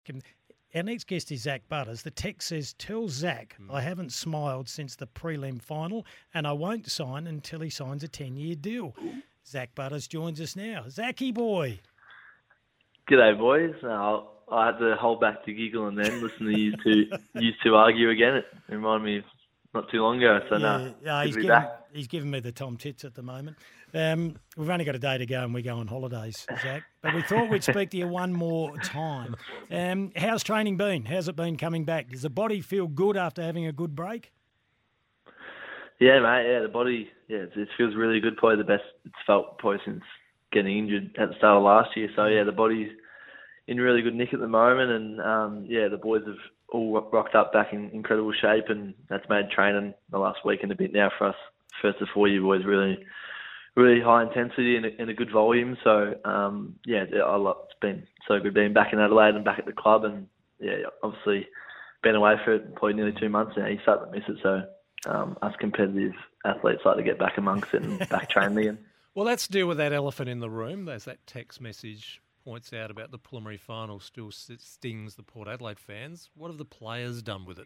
Our next guest is Zach Butters. The text says, tell Zach I haven't smiled since the prelim final and I won't sign until he signs a 10-year deal. Zach Butters joins us now. Zachy boy. G'day, boys. I had to hold back to giggle and then listen to you two argue again. It reminded me of not too long ago. So, he's giving me the Tom Tits at the moment. We've only got a day to go and we go on holidays, Zach. But we thought we'd speak to you one more time. How's training been? How's it been coming back? Does the body feel good after having a good break? Yeah, mate. Yeah, the body, it feels really good. Probably the best it's felt probably since getting injured at the start of last year. So, the body's in really good nick at the moment. And, the boys have all rocked up back in incredible shape, and that's made training the last week and a bit now for us, first to 4 year boys, really, really high intensity and a good volume. So, it's been so good being back in Adelaide and back at the club. And, obviously been away for probably nearly 2 months now. You start to miss it. So, us competitive athletes like to get back amongst it and back training again. Well, let's deal with that elephant in the room. There's that text message points out about the preliminary final still stings the Port Adelaide fans. What have the players done with it?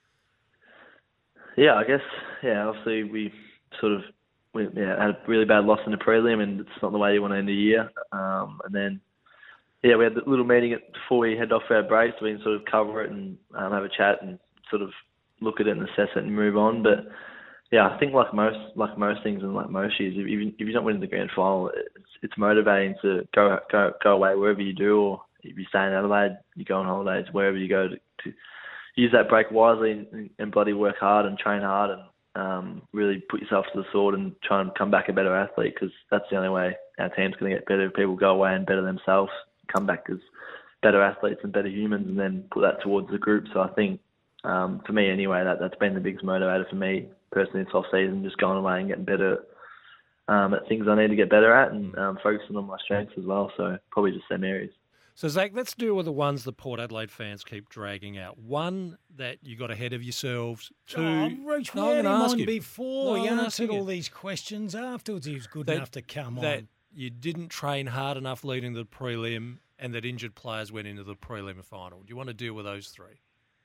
Yeah, I guess, obviously we had a really bad loss in the prelim, and it's not the way you want to end the year. And then, we had a little meeting before we head off for our break, so we can sort of cover it and have a chat and sort of look at it and assess it and move on. But I think like most things and like most years, if you're not winning the grand final, it's motivating to go away wherever you do, or if you stay in Adelaide, you go on holidays, wherever you go to use that break wisely and bloody work hard and train hard and really put yourself to the sword and try and come back a better athlete, because that's the only way our team's going to get better. If people go away and better themselves, come back as better athletes and better humans, and then put that towards the group. So I think, for me anyway, that's been the biggest motivator for me personally this off-season, just going away and getting better at things I need to get better at, and focusing on my strengths as well. So probably just them areas. So, Zach, let's deal with the ones the Port Adelaide fans keep dragging out. One, that you got ahead of yourselves. Two, Rich, we had him on before. He answered all these questions afterwards. He was good enough to come on. That you didn't train hard enough leading the prelim, and that injured players went into the prelim final. Do you want to deal with those three?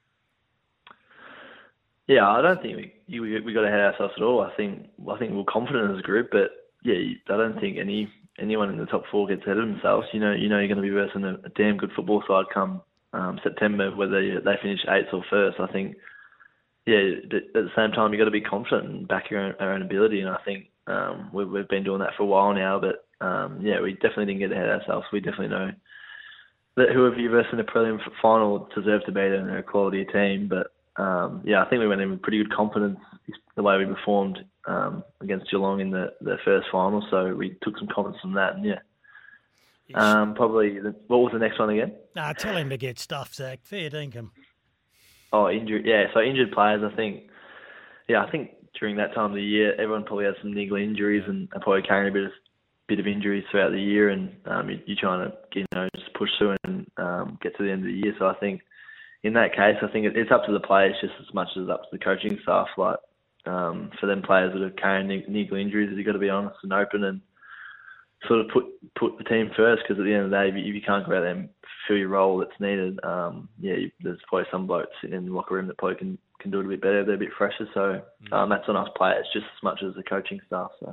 Yeah, I don't think we got ahead of ourselves at all. I think we're confident as a group, but I don't think anyone in the top four gets ahead of themselves. You know you're going to be versing a damn good football side come September, whether they finish 8th or 1st. I think, at the same time, you've got to be confident and back our own ability. And I think we've been doing that for a while now. But, we definitely didn't get ahead of ourselves. We definitely know that whoever you verse in the prelim final deserve to be there, and they're a quality team. But, I think we went in with pretty good confidence the way we performed against Geelong in the first final. So we took some confidence from that. And, what was the next one again? Tell him to get stuff, Zach. Fair dinkum. Oh, injury. Yeah, so injured players, I think during that time of the year, everyone probably has some niggly injuries and are probably carrying a bit of injuries throughout the year, and you're trying to just push through and get to the end of the year. So I think in that case, I think it's up to the players just as much as up to the coaching staff. Like for them players that are carrying niggly injuries, you've got to be honest and open and sort of put the team first, because at the end of the day, if you can't go out there and fulfill your role that's needed, there's probably some blokes sitting in the locker room that probably can do it a bit better. They're a bit fresher. So that's on us players just as much as the coaching staff. So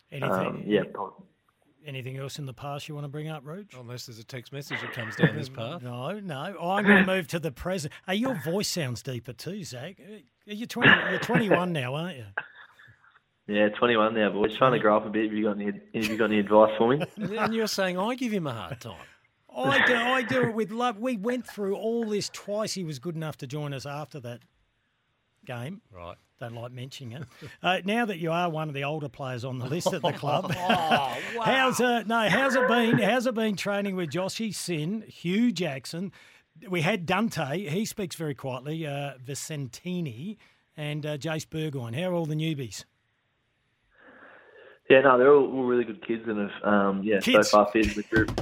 Anything else in the past you want to bring up, Roach? Unless there's a text message that comes down this path. No. I'm going to move to the present. Hey, your voice sounds deeper too, Zach. You're 21 now, aren't you? Yeah, 21 now, boys. Trying to grow up a bit. Have you got any advice for me? And you're saying I give him a hard time. I do it with love. We went through all this twice. He was good enough to join us after that game. Right. Don't like mentioning it. Now that you are one of the older players on the list at the club, wow. how's it been training with Joshy Sin, Hugh Jackson? We had Dante. He speaks very quietly. Vicentini and Jace Burgoyne. How are all the newbies? Yeah, no, they're all really good kids and have kids. So far fit in the group.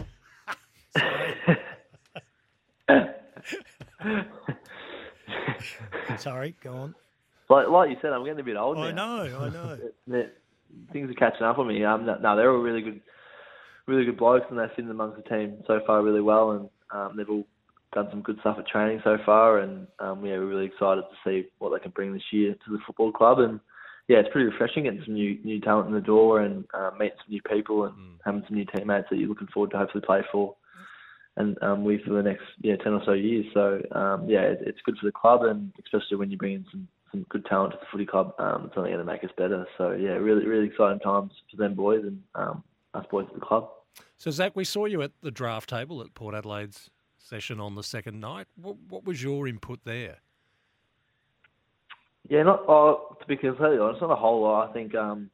Sorry, go on. Like you said, I'm getting a bit old now. I know. Things are catching up on me. No, they're all really good blokes, and they fit in amongst the team so far really well, and they've all done some good stuff at training so far, and we're really excited to see what they can bring this year to the football club. And yeah, it's pretty refreshing getting some new talent in the door and meeting some new people and having some new teammates that you're looking forward to hopefully play for and with for the next 10 or so years. So it's good for the club, and especially when you bring in some good talent to the footy club, it's only going to make us better. So yeah, really, really exciting times for them boys and us boys at the club. So Zach, we saw you at the draft table at Port Adelaide's session on the second night. What was your input there? Yeah, to be completely honest, not a whole lot. I think, I've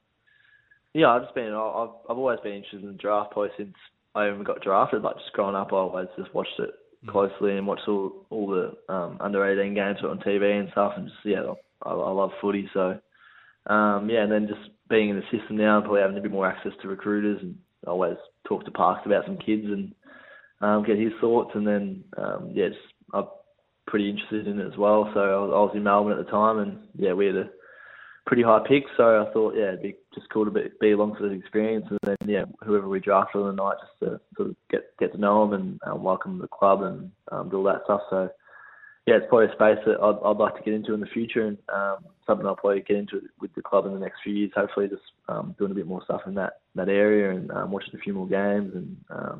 always been interested in the draft probably since I even got drafted. Like just growing up, I always just watched it closely and watched all the under 18 games on TV and stuff. And just I love footy. So and then just being in the system now, and probably having a bit more access to recruiters, and I always talk to Parks about some kids and get his thoughts. And then I'm pretty interested in it as well. So I was in Melbourne at the time, and we had a pretty high pick. So I thought it'd be just cool to be along for the experience, and then whoever we drafted on the night, just to sort of get to know them and welcome to the club and do all that stuff. So it's probably a space that I'd like to get into in the future, and something I'll probably get into with the club in the next few years. Hopefully, just doing a bit more stuff in that area and watching a few more games and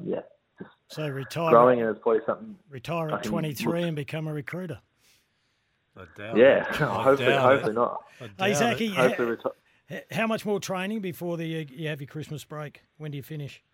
So retire. Growing, and it's probably something. Retire at 23 and become a recruiter. I doubt it. Hopefully not. Hey, Zachy, hopefully how much more training before you have your Christmas break? When do you finish?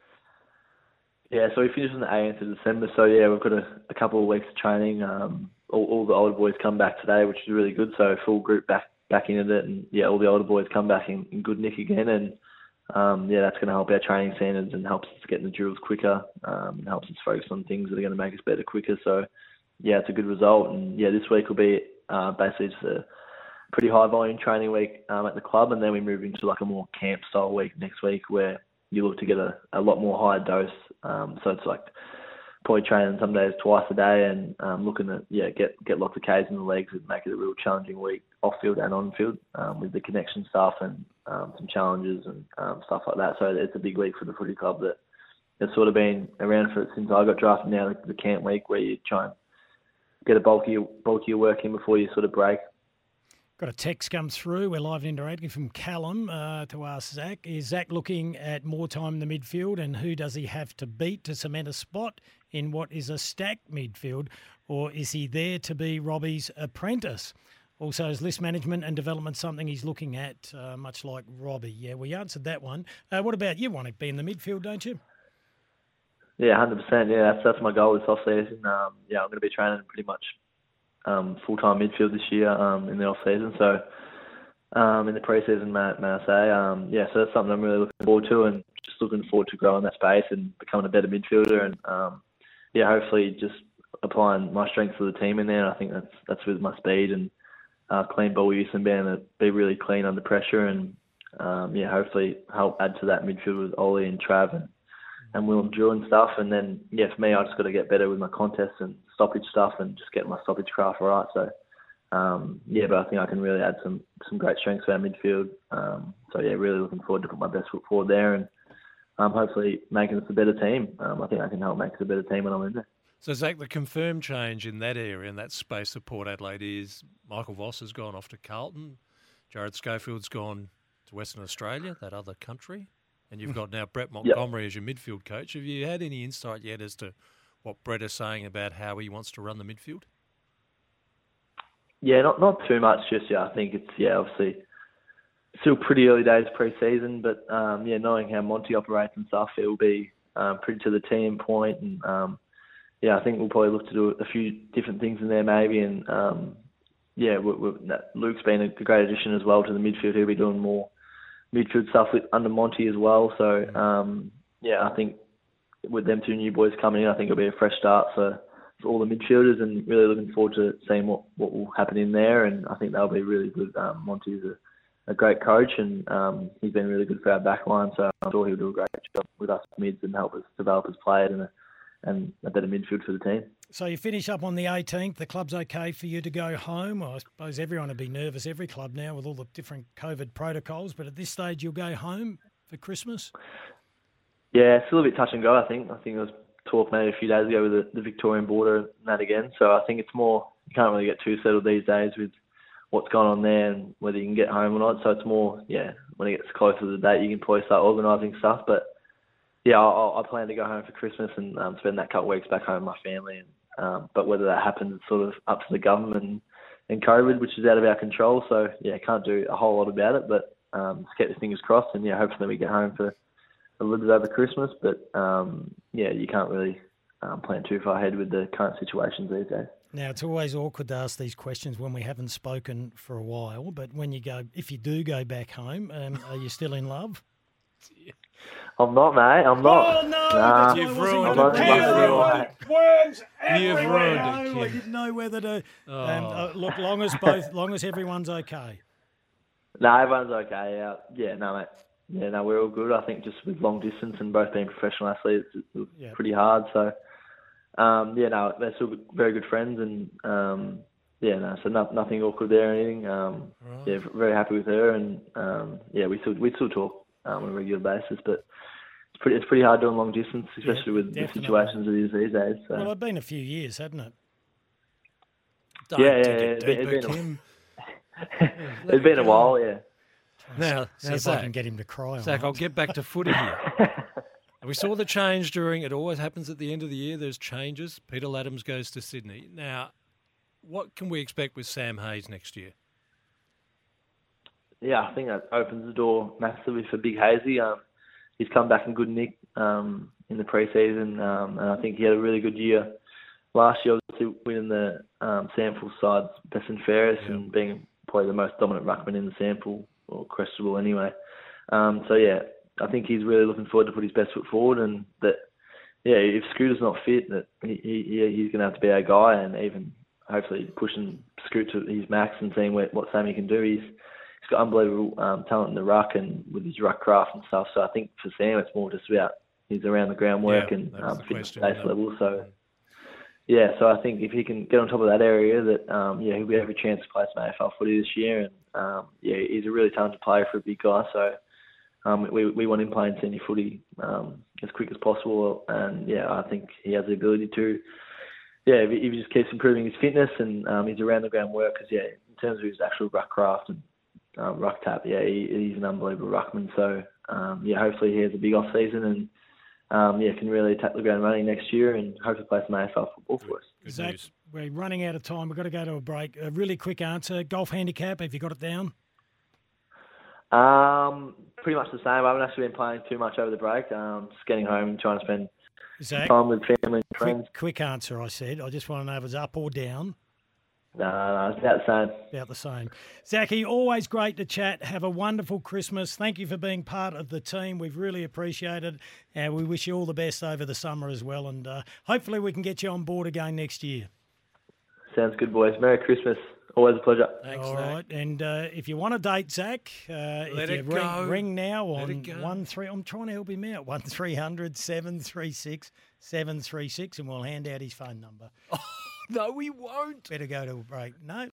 Yeah, so we finish on the 18th of December. So we've got a couple of weeks of training. All the older boys come back today, which is really good. So full group back into it, and all the older boys come back in good nick again, and that's going to help our training standards and helps us get in the drills quicker, and helps us focus on things that are going to make us better quicker. So it's a good result, and this week will be basically just a pretty high volume training week at the club, and then we move into like a more camp style week next week where you look to get a lot more higher dose. So it's like probably training some days twice a day, and looking to get lots of Ks in the legs and make it a real challenging week off field and on field with the connection stuff and some challenges and stuff like that. So it's a big week for the footy club that has sort of been around for since I got drafted. Now the camp week where you try and get a bulkier work in before you sort of break. Got a text come through. We're live and interacting from Callum to ask Zach. Is Zach looking at more time in the midfield, and who does he have to beat to cement a spot in what is a stacked midfield, or is he there to be Robbie's apprentice? Also, is list management and development something he's looking at, much like Robbie? Yeah, we answered that one. What about you? Want to be in the midfield, don't you? Yeah, 100%. Yeah, that's my goal this off-season. I'm going to be training pretty much full-time midfield this year in the off-season. So in the pre-season, may I say. So that's something I'm really looking forward to, and just looking forward to growing that space and becoming a better midfielder, and hopefully just applying my strengths to the team in there. I think that's with my speed and clean ball use and being able to be really clean under pressure, and hopefully help add to that midfield with Ollie and Trav and Willem Drew and stuff. And then, for me, I just got to get better with my contests and stoppage stuff and just get my stoppage craft right. So, but I think I can really add some great strengths to our midfield. Really looking forward to put my best foot forward there and hopefully making us a better team. I think I can help make us a better team when I'm in there. So, Zach, the confirmed change in that area, in that space of Port Adelaide, is Michael Voss has gone off to Carlton, Jared Schofield's gone to Western Australia, that other country, and you've got now Brett Montgomery as your midfield coach. Have you had any insight yet as to what Brett is saying about how he wants to run the midfield? Yeah, not too much just yet. I think it's, obviously still pretty early days pre-season, but, knowing how Monty operates and stuff, it will be pretty to the team point. And, I think we'll probably look to do a few different things in there maybe. And, Luke's been a great addition as well to the midfield. He'll be doing more midfield stuff under Monty as well. So, I think with them two new boys coming in, I think it'll be a fresh start for all the midfielders, and really looking forward to seeing what will happen in there. And I think that'll be really good. Monty's a great coach, and he's been really good for our back line. So I'm sure he'll do a great job with us mids and help us develop as players and a better midfield for the team. So you finish up on the 18th. The club's okay for you to go home. I suppose everyone would be nervous, every club now, with all the different COVID protocols. But at this stage, you'll go home for Christmas? Yeah, it's still a bit touch and go, I think. I think it was talk maybe a few days ago with the Victorian border and that again. So I think it's more, you can't really get too settled these days with what's going on there and whether you can get home or not. So it's more, when it gets closer to the date, you can probably start organising stuff. But yeah, I plan to go home for Christmas and spend that couple of weeks back home with my family. And, but whether that happens, it's sort of up to the government and COVID, which is out of our control. So yeah, can't do a whole lot about it. But just keep the fingers crossed, and hopefully we get home for a little bit over Christmas. But you can't really plan too far ahead with the current situations these days. Now, it's always awkward to ask these questions when we haven't spoken for a while, but if you do go back home, are you still in love? I'm not, mate. I'm not. Oh, no. Nah, You've ruined I'm not it. Worms You've ruined it, Kim. I didn't know whether to look, long as everyone's okay. No, everyone's okay. No, mate. Yeah, no, we're all good. I think just with long distance and both being professional athletes, it's pretty hard. So, they're still very good friends, and so nothing awkward there or anything. Right. Very happy with her, and we still talk on a regular basis, but it's pretty hard doing long distance, especially with the situations it is these days. So. Well, it's been a few years, hasn't it? It's been a while, yeah. Now, see if I can get him to cry. Zach, I'll get back to footy here. And we saw the change it always happens at the end of the year. There's changes. Peter Laddams goes to Sydney. Now, what can we expect with Sam Hayes next year? Yeah, I think that opens the door massively for Big Hazy. He's come back in good nick in the pre-season, and I think he had a really good year last year, obviously winning the sample side's best and fairest and being probably the most dominant ruckman in the sample, or Crestable anyway. I think he's really looking forward to put his best foot forward, and that, if Scooter's not fit, that he's going to have to be our guy, and even hopefully pushing Scoot to his max and seeing what Sammy can do. He's got unbelievable talent in the ruck and with his ruck craft and stuff. So I think for Sam, it's more just about his around the ground work and fitness base level. So so I think if he can get on top of that area, that he'll be every chance to play some AFL footy this year. And he's a really talented player for a big guy. So we want him playing senior footy as quick as possible. And I think he has the ability to. If he just keeps improving his fitness and his around the ground work, because in terms of his actual ruck craft and ruck tap, he's an unbelievable ruckman. So hopefully he has a big off season and can really attack the ground running next year and hopefully play some AFL football for us. Zach, we're running out of time. We've got to go to a break. A really quick answer. Golf handicap, have you got it down? Pretty much the same. I haven't actually been playing too much over the break. Just getting home and trying to spend Zach, time with family and friends. Quick answer, I said. I just want to know if it's up or down. No, it's about the same. About the same. Zachy, always great to chat. Have a wonderful Christmas. Thank you for being part of the team. We've really appreciated it. And we wish you all the best over the summer as well. And hopefully we can get you on board again next year. Sounds good, boys. Merry Christmas. Always a pleasure. Thanks, all Zach. right. And if you want to date Zach, ring now on 13. I'm trying to help him out. 1300 736 736, and we'll hand out his phone number. No, we won't. Better go to a break. No.